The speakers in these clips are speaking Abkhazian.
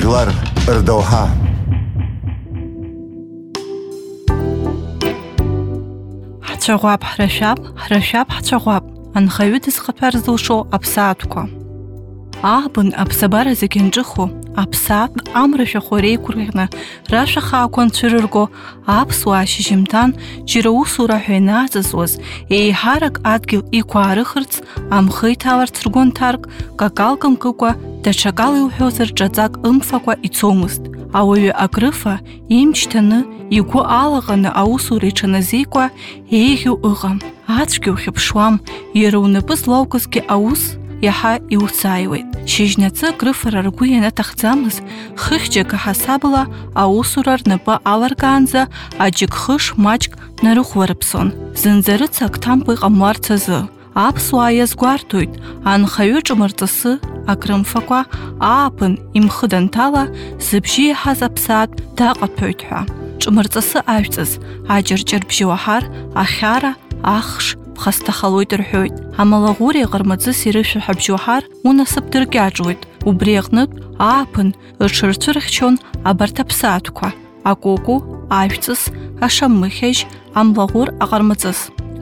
Жлар РДОХа. Ҳцәаӷәап ҳрашәап, ҳрашәап ҳцәаӷәап, анхаҩы дызхаҭәар зылшо аԥсаатәқәа. Аабын аԥсабара зегьы анҿыхо, аԥсаатә амрашәахәа реиқәырӷьаны рашәа хаақәа анцәырырго, аԥсуаа шьыжьымҭан џьара усура ҳәа ианааҵазуаз, еиҳарак адгьыл иқәаарыхырц, амхы иҭаларц ргәы-нҭарк, какалк мкыкәа, даҽакала иуҳәозар ҿаҵак ымфакәа ицомызт. Ауаҩы акрыфа имч ҭаны, игәы алаҟаны аусура иҽаназикуа еиӷьу ыҟам. Ацәгьа ухьыԥшуам, иара унапы злоукызгьы аус иаҳа иуцааиуеит. Шьыжьнацы акрыфара ргәы ианаҭахӡамыз, хыхьџьага ҳасабала аусура рнапы аларгаанӡа аџьыкхыш маҷк нарыхәларыԥсон, зынӡа рыцак ҭампа иҟамларц азы. Аԥсуаа иазгәарҭоит, анхаҩы ҿымырҵысы акрымфакәа ааԥын имхы данҭала, зыбжьы иаҳаз аԥсаатә даҟаҭәоит ҳәа. Ҿымырҵысы ажәҵыс, аҷырҷырбжьы уаҳар, ахьара, ахш ԥхасҭахалоит рҳәоит. Амалаӷәыри аҟармаҵыси рышәаҳәабжь уаҳар, унасыԥ дыркьаҿуеит. Убри аҟнытә ааԥын рҽырцәырхьчон абарҭ аԥсаатәқәа: акәукәу, ажәҵыс, ашамыхьажь, амлаӷәыр, аҟармаҵыс.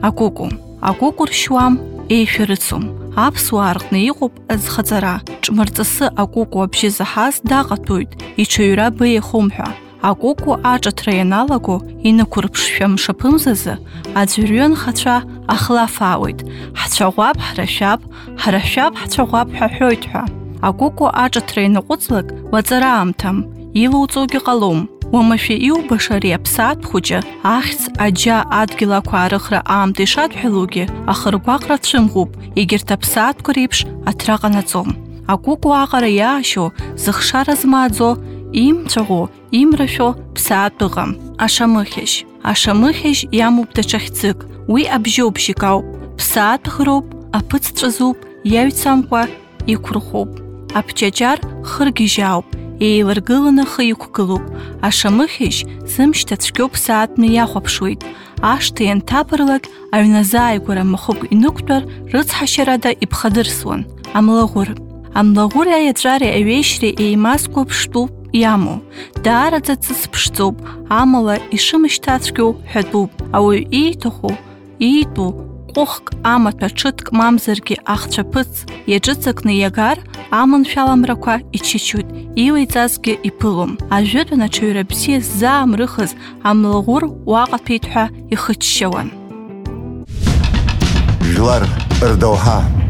Акәукәу ршьуам, еишәарыцом. Аԥсуаа рҟны иҟоуп азхаҵара. Ҿмырҵысы акәукәу абжьы заҳаз даҟаҭәоит, иҽаҩра беиахом ҳәа. Акәукәу аҿаҭра ианалаго, инықәырԥшшәа мшаԥымзазы, аӡәырҩы анхацәа ахлафаауеит. Ҳцәаӷәап ҳрашәап, ҳрашәап ҳцәаӷәап ҳәа ҳәоит ҳәа. Акәукәу аҿаҭра инаҟәыҵлак, уаҵара аамҭам, илоуҵогьы ҟалом. Уамашәа иубаша ари аԥсаатә хәыҷы, ахьӡ, аџьа, адгьыл ақәаарыхра аамҭа ишадҳәалоугьы, ахыргәаҟра цәымӷуп, егьырҭ аԥсаатәқәа реиԥш аҭра ҟанаҵом. Акәукәу аҟара иаашьо, зыхшара змааӡо, имцәаӷәо, имрашәо ԥсаатә ыҟам. Ашамыхьажь иамоуп даҽа хьӡык, уи абжьоубжьык ауп, ԥсаатә ӷроуп, аԥыҵ ҵәазуп, иаҩцамкәа иқәырхоуп. Аԥҷаҷар хыргьежь ауп, еиларгыланы хы иқәгылоуп. Ашамыхьажь зымшьҭа цәгьоуп ԥсаатәны иахәаԥшуеит. Ашҭа ианҭабырлак, аҩназааигәара махәык инықәтәар, рыцҳашьарада иԥхадырсуан. Амлаӷәыр аиаҵәареи аҩеишьреи еимазкуа ԥштәуп иамоу. Даараӡа ҵыс ԥшӡоуп, амала ишымышьҭацәгьоу ҳәатәуп. Ауаҩ ииҭаху, иитәу, ҟәыхк, амаҭәа ҽыҭк мамзаргьы ахцәаԥыц иаҿыҵакны иагар, аманшәаламрақәа ичычоит, илеиҵазгьы иԥылом. Ажәытәан аҽаҩра бзиа ззаамрыхыз амлаӷәыр уаҟаҭәеит ҳәа ихыччауан. Жлар РДОХа.